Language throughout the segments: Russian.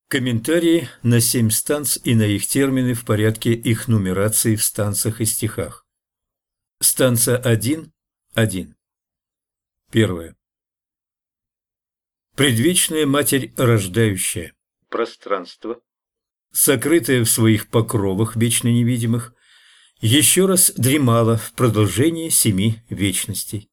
Комментарии на 7 станц и на их термины в порядке их нумерации в станцах и стихах. Станца 1.1. Первое. Предвечная Матерь рождающая, пространство, сокрытое в своих покровах вечно невидимых, еще раз дремала в продолжении 7 вечностей.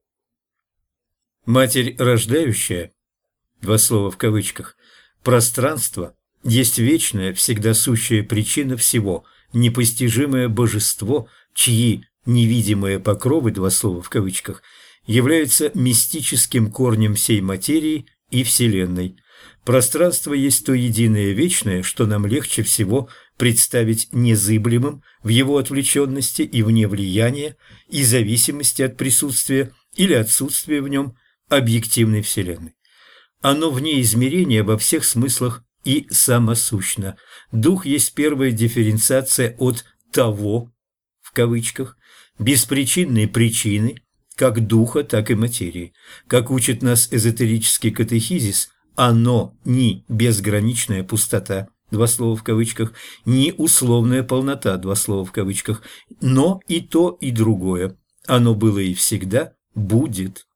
Матерь рождающая, два слова в кавычках, пространство есть вечная, всегда сущая причина всего, непостижимое божество, чьи невидимые покровы, два слова в кавычках, являются мистическим корнем всей материи и Вселенной. Пространство есть то единое вечное, что нам легче всего представить незыблемым в его отвлеченности и вне влияния и зависимости от присутствия или отсутствия в нем объективной Вселенной. Оно вне измерения во всех смыслах и самосущно. Дух есть первая дифференциация от «того», в кавычках, беспричинной причины, как духа, так и материи. Как учит нас эзотерический катехизис, оно ни безграничная пустота, два слова в кавычках, ни условная полнота, два слова в кавычках, но и то, и другое. Оно было и всегда будет.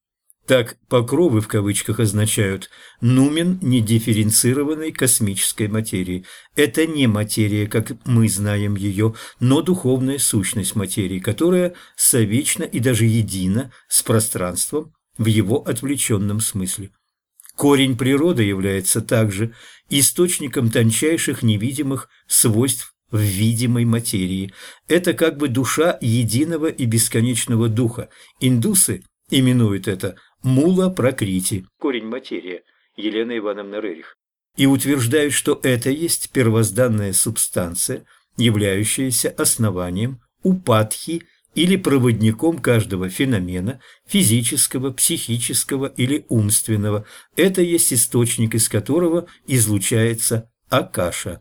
Так, покровы в кавычках означают нумен недифференцированной космической материи. Это не материя, как мы знаем ее, но духовная сущность материи, которая совечна и даже едина с пространством в его отвлеченном смысле. Корень природы является также источником тончайших невидимых свойств в видимой материи. Это как бы душа единого и бесконечного духа. Индусы именуют это мула пракрити, корень материя, Елена Ивановна Рерих, и утверждают, что это есть первозданная субстанция, являющаяся основанием упадхи или проводником каждого феномена, физического, психического или умственного. Это есть источник, из которого излучается акаша.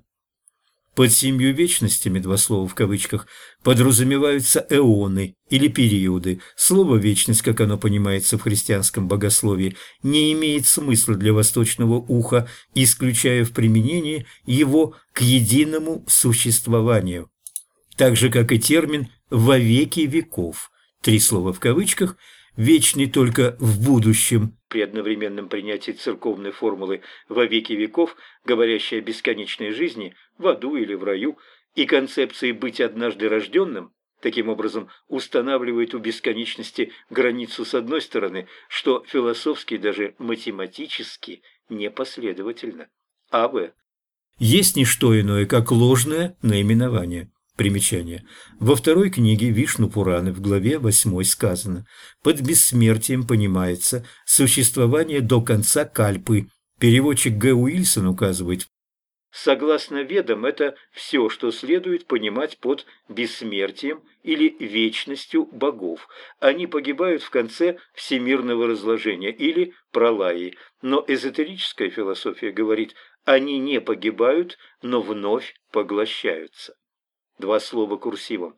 Под 7 вечностями, два слова в кавычках, подразумеваются эоны или периоды. Слово «вечность», как оно понимается в христианском богословии, не имеет смысла для восточного уха, исключая в применении его к единому существованию. Так же, как и термин «во веки веков», три слова в кавычках, вечный только в будущем, при одновременном принятии церковной формулы «во веки веков», говорящей о бесконечной жизни, в аду или в раю, и концепции «быть однажды рожденным», таким образом устанавливает у бесконечности границу с одной стороны, что философски, даже математически непоследовательно. А.В. Есть не что иное, как ложное наименование. Примечание. Во второй книге Вишну Пураны в главе 8 сказано: «Под бессмертием понимается существование до конца кальпы». Переводчик Г. Уильсон указывает: согласно Ведам, это все, что следует понимать под бессмертием или вечностью богов. Они погибают в конце всемирного разложения или пролаи. Но эзотерическая философия говорит, они не погибают, но вновь поглощаются. Два слова курсивом.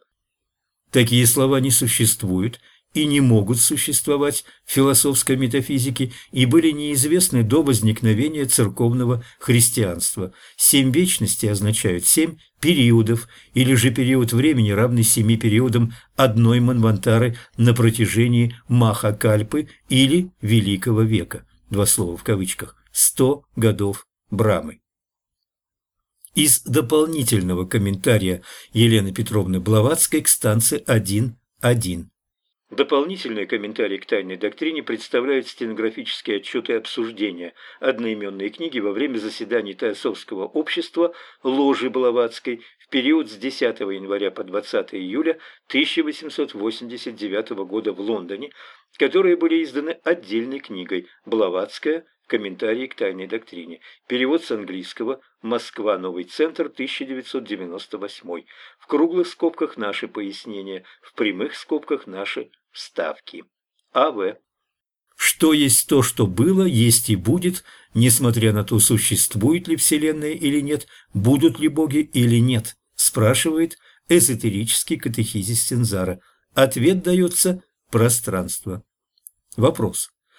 Такие слова не существуют и не могут существовать в философской метафизике и были неизвестны до возникновения церковного христианства. 7 вечностей означают 7 периодов, или же период времени, равный 7 периодам одной манвантары на протяжении Махакальпы или Великого века. Два слова в кавычках. 100 годов Брамы. Из дополнительного комментария Елены Петровны Блаватской к станции 1.1. Дополнительные комментарии к тайной доктрине представляют стенографические отчеты обсуждения одноименной книги во время заседаний Теософского общества Ложи Блаватской в период с 10 января по 20 июля 1889 года в Лондоне, которые были изданы отдельной книгой «Блаватская. Комментарии к тайной доктрине». Перевод с английского. Москва. Новый центр. 1998. В круглых скобках наши пояснения, в прямых скобках наши вставки. А.В. Что есть то, что было, есть и будет, несмотря на то, существует ли Вселенная или нет, будут ли боги или нет, спрашивает эзотерический катехизис Цензара. Ответ дается пространство. Вопрос.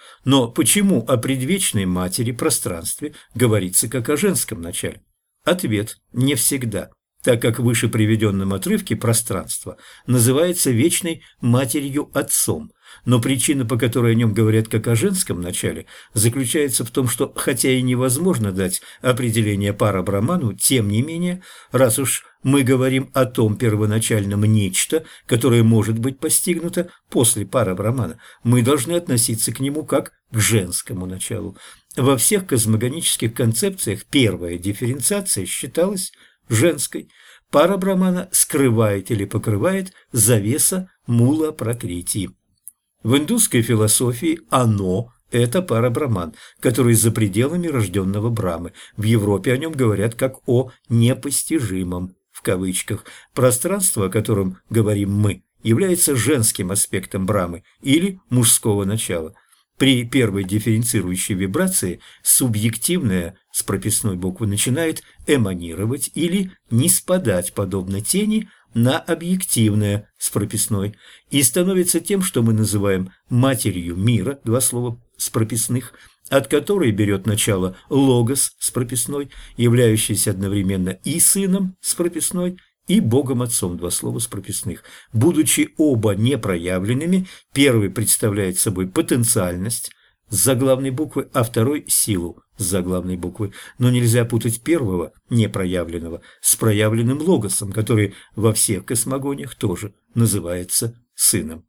Но почему о предвечной матери пространстве говорится как о женском начале? Ответ – не всегда, так как в выше приведенном отрывке пространство называется вечной матерью-отцом. Но причина, по которой о нем говорят как о женском начале, заключается в том, что, хотя и невозможно дать определение пара-браману, тем не менее, раз уж мы говорим о том первоначальном нечто, которое может быть постигнуто после пара-брамана, мы должны относиться к нему как к женскому началу. Во всех космогонических концепциях первая дифференциация считалась женской. Пара-брамана скрывает или покрывает завеса мула-пракрити. В индусской философии «оно» – это пара-браман, который за пределами рожденного Брамы. В Европе о нем говорят как о «непостижимом», в кавычках. Пространство, о котором говорим мы, является женским аспектом Брамы или мужского начала. При первой дифференцирующей вибрации субъективное с прописной буквы начинает эманировать или ниспадать, подобно тени, на объективное с прописной и становится тем, что мы называем матерью мира, два слова с прописных, от которой берет начало логос с прописной, являющийся одновременно и сыном с прописной, и Богом Отцом, два слова с прописных. Будучи оба непроявленными, первый представляет собой потенциальность с заглавной буквы, а второй – силу с заглавной буквы. Но нельзя путать первого, непроявленного, с проявленным логосом, который во всех космогониях тоже называется сыном.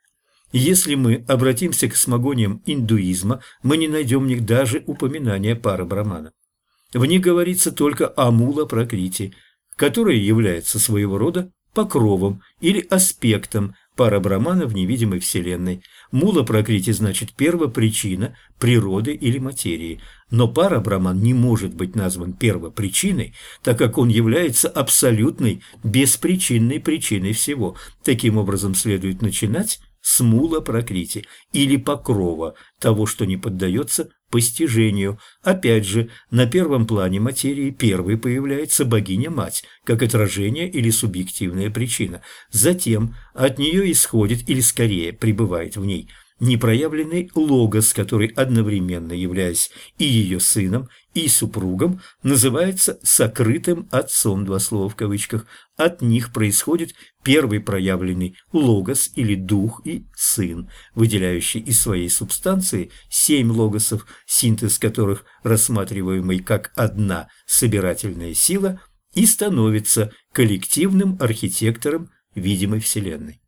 Если мы обратимся к космогониям индуизма, мы не найдем в них даже упоминания пара-брамана. В них говорится только о мула-пракрити, которая является своего рода покровом или аспектом пара-брамана в невидимой Вселенной. Мула-пракрити значит первопричина природы или материи, но пара-браман не может быть назван первопричиной, так как он является абсолютной, беспричинной причиной всего. Таким образом, следует начинать с мула-пракрити или покрова, того, что не поддается постижению. Опять же, на первом плане материи первой появляется богиня-мать, как отражение или субъективная причина. Затем от нее исходит, или скорее пребывает в ней, непроявленный логос, который, одновременно являясь и ее сыном, и супругом, называется сокрытым отцом, два слова в кавычках. От них происходит первый проявленный логос или дух и сын, выделяющий из своей субстанции 7 логосов, синтез которых, рассматриваемый как одна собирательная сила, и становится коллективным архитектором видимой Вселенной.